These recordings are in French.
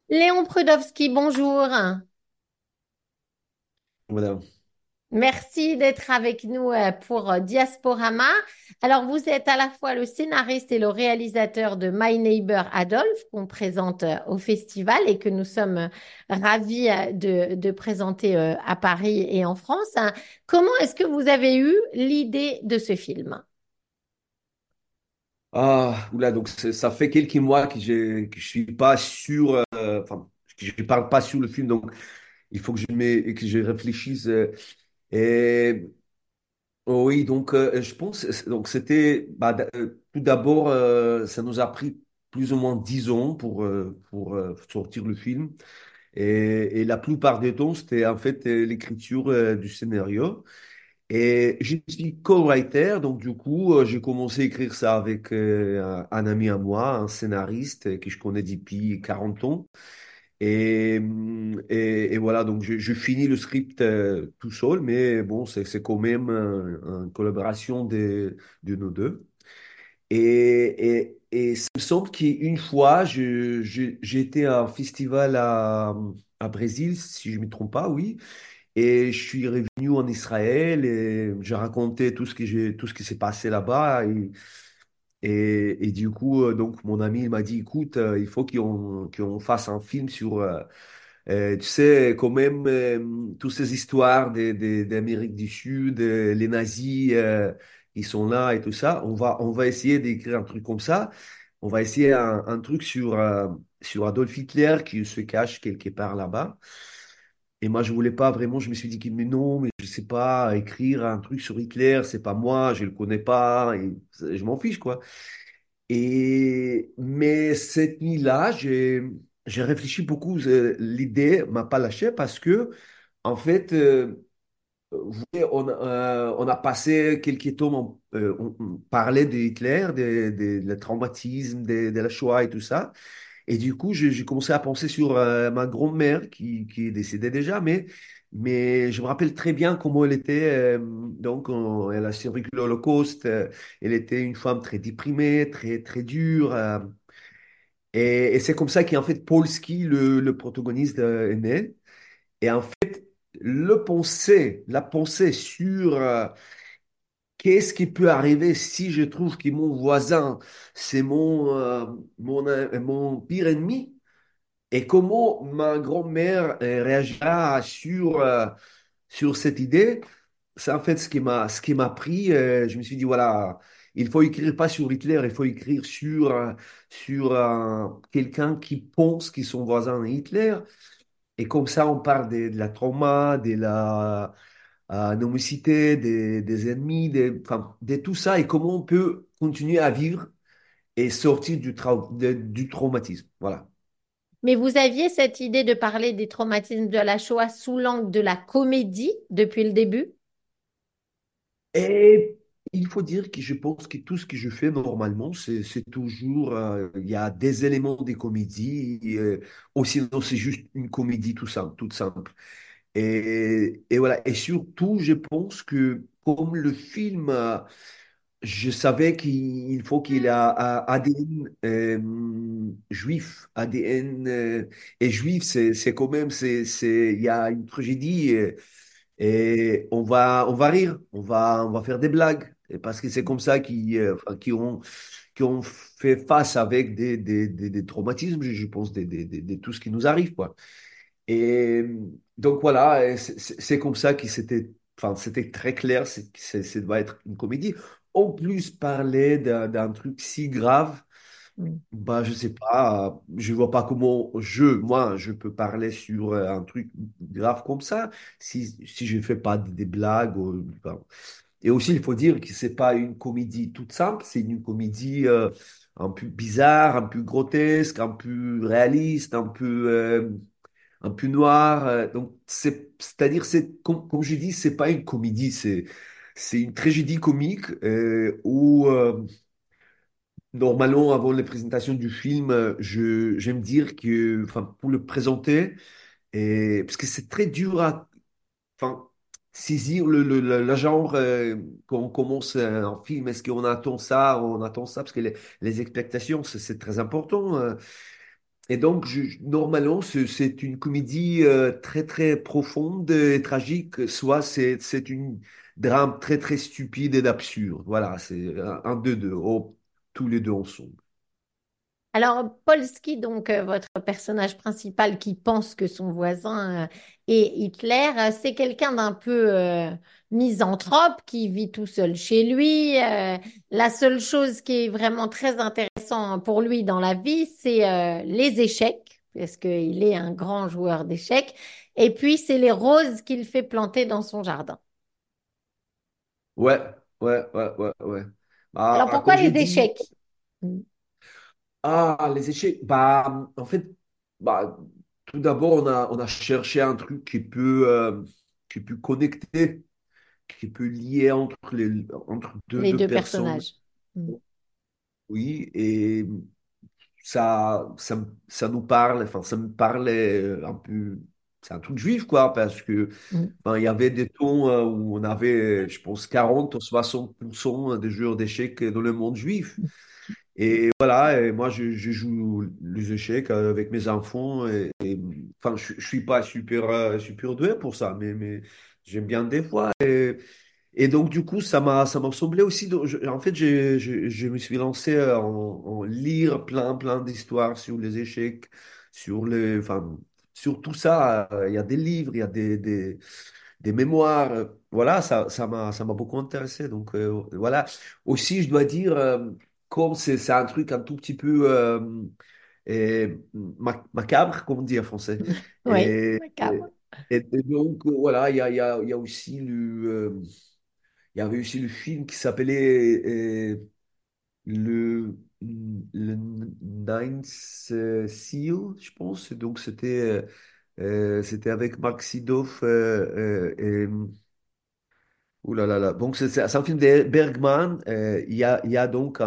Léon Prudowski, bonjour. Madame. Merci d'être avec nous pour Diasporama. Alors, vous êtes à la fois le scénariste et le réalisateur de My Neighbor Adolphe qu'on présente au festival et que nous sommes ravis de présenter à Paris et en France. Comment est-ce que vous avez eu l'idée de ce film? Ah, oula, donc ça fait quelques mois que je suis pas sûr, enfin, que je parle pas sur le film, donc il faut que je réfléchisse. Et oh oui, donc je pense, donc c'était, tout d'abord, ça nous a pris plus ou moins 10 ans pour sortir le film. Et la plupart des temps, c'était en fait l'écriture du scénario. Et je suis co-writer, donc du coup, j'ai commencé à écrire ça avec un ami à moi, un scénariste que je connais depuis 40 ans. Et voilà, donc je finis le script tout seul, mais bon, c'est quand même une collaboration de nous deux. Et ça me semble qu'une fois, j'ai été à un festival à Brésil, si je ne me trompe pas, oui. Et je suis revenu en Israël et j'ai raconté tout ce qui s'est passé là-bas. Et du coup, donc, mon ami il m'a dit, écoute, il faut qu'on fasse un film sur, tu sais, quand même, toutes ces histoires d'Amérique du Sud, les nazis, ils sont là et tout ça. On va essayer d'écrire un truc comme ça. On va essayer un truc sur Adolf Hitler qui se cache quelque part là-bas. Et moi, je voulais pas vraiment, je me suis dit, mais non, mais je sais pas, écrire un truc sur Hitler, c'est pas moi, je le connais pas, et je m'en fiche, quoi. Mais cette nuit-là, j'ai réfléchi beaucoup, l'idée m'a pas lâché parce que, en fait, vous voyez, on a passé quelques temps, on parlait de Hitler, le traumatisme, de la Shoah et tout ça. Et du coup, j'ai commencé à penser sur ma grand-mère qui est décédée déjà, mais je me rappelle très bien comment elle était. Donc, elle a survécu l'Holocauste. Elle était une femme très déprimée, très, très dure. Et c'est comme ça qu'en fait, Polski, le protagoniste, est né. Et en fait, la pensée sur qu'est-ce qui peut arriver si je trouve que mon voisin, c'est mon pire ennemi. Et comment ma grand-mère réagira sur cette idée, c'est en fait ce qui m'a pris. Je me suis dit, voilà, il faut écrire pas sur Hitler, il faut écrire sur quelqu'un qui pense que son voisin est Hitler. Et comme ça, on parle de la trauma, de la nomicité, des ennemis, enfin, de tout ça, et comment on peut continuer à vivre et sortir du traumatisme. Voilà. Mais vous aviez cette idée de parler des traumatismes de la Shoah sous l'angle de la comédie depuis le début? Et il faut dire que je pense que tout ce que je fais normalement, c'est toujours, il y a des éléments de comédie, ou sinon c'est juste une comédie tout simple, toute simple. Et voilà. Et surtout, je pense que comme le film, je savais qu'il faut qu'il a ADN juif, ADN et juif, c'est quand même, il y a une tragédie. Et on va rire, on va faire des blagues. Et parce que c'est comme ça enfin, qui ont fait face avec des traumatismes, je pense, de tout ce qui nous arrive, quoi. Et donc voilà, et c'est comme ça que c'était très clair, ça doit être une comédie. En plus, parler d'un truc si grave, Mm. bah, je sais pas, je vois pas comment moi, je peux parler sur un truc grave comme ça si je fais pas des blagues. Enfin. Et aussi, il faut dire que c'est pas une comédie toute simple, c'est une comédie un peu bizarre, un peu grotesque, un peu réaliste, un peu noir. Donc, c'est-à-dire, comme je dis, c'est pas une comédie, c'est une tragédie comique où normalement, avant la présentation du film, j'aime dire que, enfin, pour le présenter, parce que c'est très dur à, enfin, saisir le genre quand on commence un film. Est-ce qu'on attend ça, on attend ça, parce que les expectations, c'est très important. Et donc, normalement, c'est une comédie très, très profonde et tragique, soit c'est une drame très, très stupide et absurde. Voilà, c'est un de deux, oh, tous les deux ensemble. Alors, Polski, donc votre personnage principal qui pense que son voisin est Hitler, c'est quelqu'un d'un peu misanthrope qui vit tout seul chez lui. La seule chose qui est vraiment très intéressante pour lui dans la vie, c'est les échecs, parce qu'il est un grand joueur d'échecs. Et puis, c'est les roses qu'il fait planter dans son jardin. Ouais, ouais. Alors, Bah, pourquoi comme j'ai les dit, échecs? Mm. les échecs, bah, en fait, bah, tout d'abord, on a cherché un truc qui peut connecter, qui peut lier entre Les deux deux personnes. personnages. Mm. Oui, et ça nous parle, enfin, ça me parlait un peu, c'est un truc juif, quoi, parce que, Mm. enfin, il y avait des tons où on avait, je pense, 40 ou 60% des joueurs d'échecs dans le monde juif. Et voilà, et moi, je joue les échecs avec mes enfants. Enfin, je suis pas super doué pour ça, mais j'aime bien des fois. Et donc, du coup, ça m'a semblé aussi. En fait, je me suis lancé en lire plein d'histoires sur les échecs, enfin, sur tout ça. Il y a des livres, il y a des mémoires. Voilà, ça m'a beaucoup intéressé. Donc, voilà. Aussi, je dois dire, comme c'est un truc un tout petit peu macabre, comme on dit en français. Oui, Et, macabre. et donc, voilà, il y a aussi il y avait aussi le film qui s'appelait le Ninth Seal, je pense. Donc, c'était avec Mark Sydow. Ouh là là là. Donc, c'est un film de Bergman. Il y a donc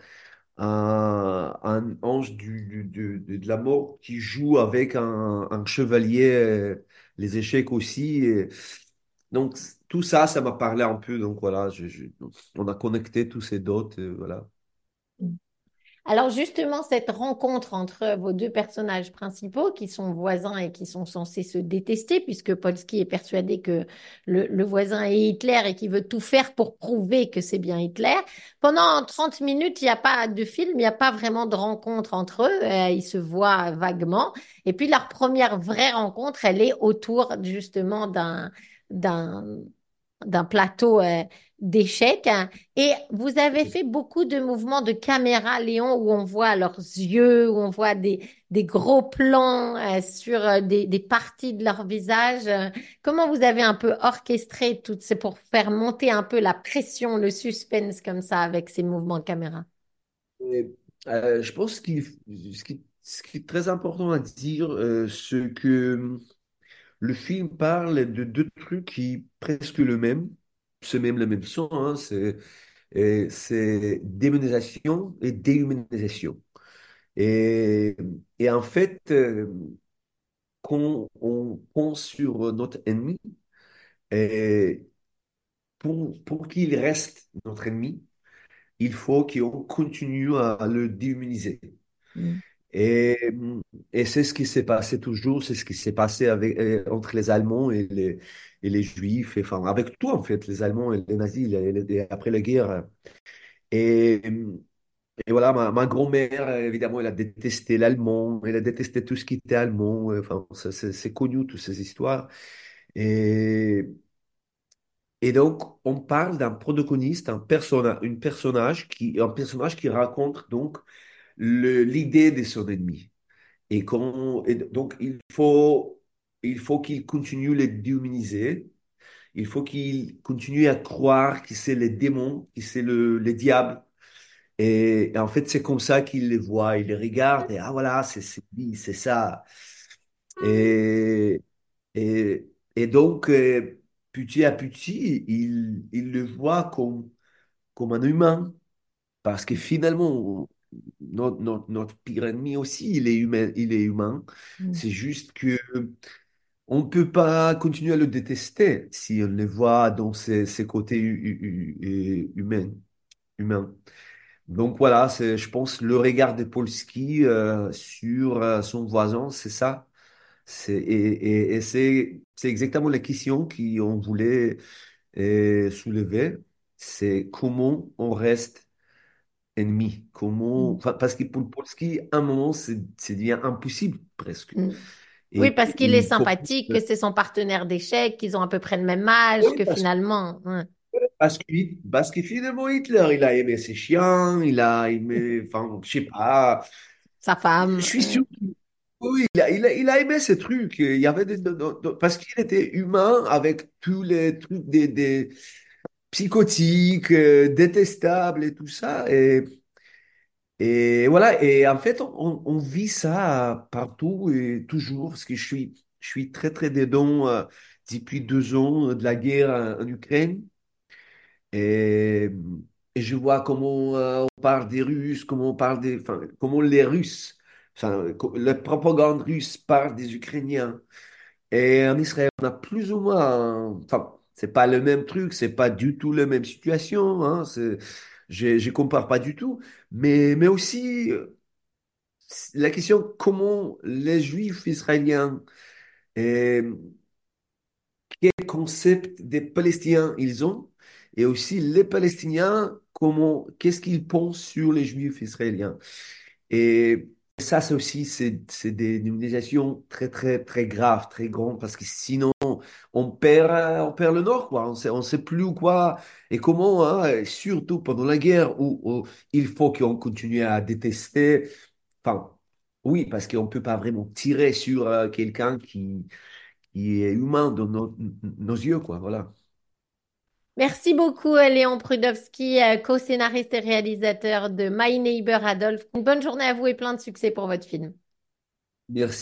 un ange de la mort qui joue avec un chevalier, les échecs aussi. Donc, tout ça, ça m'a parlé un peu. Donc, voilà, on a connecté tous ces dots. Voilà. Alors justement, cette rencontre entre vos deux personnages principaux, qui sont voisins et qui sont censés se détester, puisque Polski est persuadé que le voisin est Hitler et qu'il veut tout faire pour prouver que c'est bien Hitler, pendant 30 minutes, il n'y a pas de film, il n'y a pas vraiment de rencontre entre eux, ils se voient vaguement. Et puis leur première vraie rencontre, elle est autour justement d'un d'un plateau d'échecs, hein. Et vous avez fait beaucoup de mouvements de caméra, Léon, où on voit leurs yeux, où on voit des gros plans sur des parties de leur visage. Comment vous avez un peu orchestré tout, c'est pour faire monter un peu la pression, le suspense comme ça avec ces mouvements de caméra? Et, je pense ce qui est très important à dire, c'est que le film parle de deux trucs qui presque le même, c'est même le même son, hein, c'est démonisation et déhumanisation. Et, et en fait, quand on pense sur notre ennemi, et pour qu'il reste notre ennemi, il faut qu'on continue à le déhumaniser. Mm, Et, et c'est ce qui s'est passé toujours, c'est ce qui s'est passé entre les Allemands et les Juifs, et, enfin, avec tout en fait, les Allemands et les nazis, et après la guerre. Et, et voilà, ma grand-mère, évidemment, elle a détesté l'allemand, elle a détesté tout ce qui était allemand, enfin, c'est connu, toutes ces histoires. Et, et donc, on parle d'un protagoniste, un personnage qui raconte donc l'idée de son ennemi. Et donc, il faut qu'il continue les déhumaniser. Il faut qu'il continue à croire que c'est les démons, que c'est les diables. Et en fait, c'est comme ça qu'il les voit. Il les regarde et ah voilà, c'est lui, c'est ça. Et, et donc, petit à petit, il le voit comme un humain. Parce que finalement, notre pire ennemi aussi, il est humain. Il est humain. mm, C'est juste que on ne peut pas continuer à le détester si on le voit dans ses côtés humains. Donc voilà, c'est, je pense, le regard de Polski sur son voisin, c'est ça. Et c'est exactement la question qu'on voulait soulever. C'est comment on reste ennemi. Comment, Mm. enfin, parce que pour Polski, à un moment, c'est devient impossible presque. Mm. Oui, Et parce qu'il est il commence. sympathique, que c'est son partenaire d'échecs, qu'ils ont à peu près le même âge, Oui, que finalement, ouais, parce que finalement, Hitler, il a aimé ses chiens, il a aimé, enfin, je sais pas. sa Je femme. suis sûr qu'il oui, il a aimé ces trucs. Il y avait parce qu'il était humain avec tous les trucs des psychotiques, détestables et tout ça. Et voilà. Et en fait, on vit ça partout et toujours parce que je suis très, très dedans depuis 2 ans de la guerre en Ukraine. Et, et je vois comment on parle des Russes, comment on parle des, enfin, comment les Russes, enfin, la propagande russe parle des Ukrainiens. Et en Israël, on a plus ou moins, enfin, c'est pas le même truc, c'est pas du tout la même situation, hein, je compare pas du tout, mais aussi la question comment les Juifs israéliens quel concept des Palestiniens ils ont, et aussi les Palestiniens, comment, qu'est-ce qu'ils pensent sur les Juifs israéliens. Et ça, c'est aussi, c'est des nominations très, très, très graves, très grandes, parce que sinon, on perd le Nord, quoi. On sait plus où quoi et comment, hein, surtout pendant la guerre où il faut qu'on continue à détester. Enfin, oui, parce qu'on ne peut pas vraiment tirer sur quelqu'un qui est humain dans nos yeux, quoi. Voilà. Merci beaucoup, Léon Prudowski, co-scénariste et réalisateur de My Neighbor Adolf. Une bonne journée à vous et plein de succès pour votre film. Merci.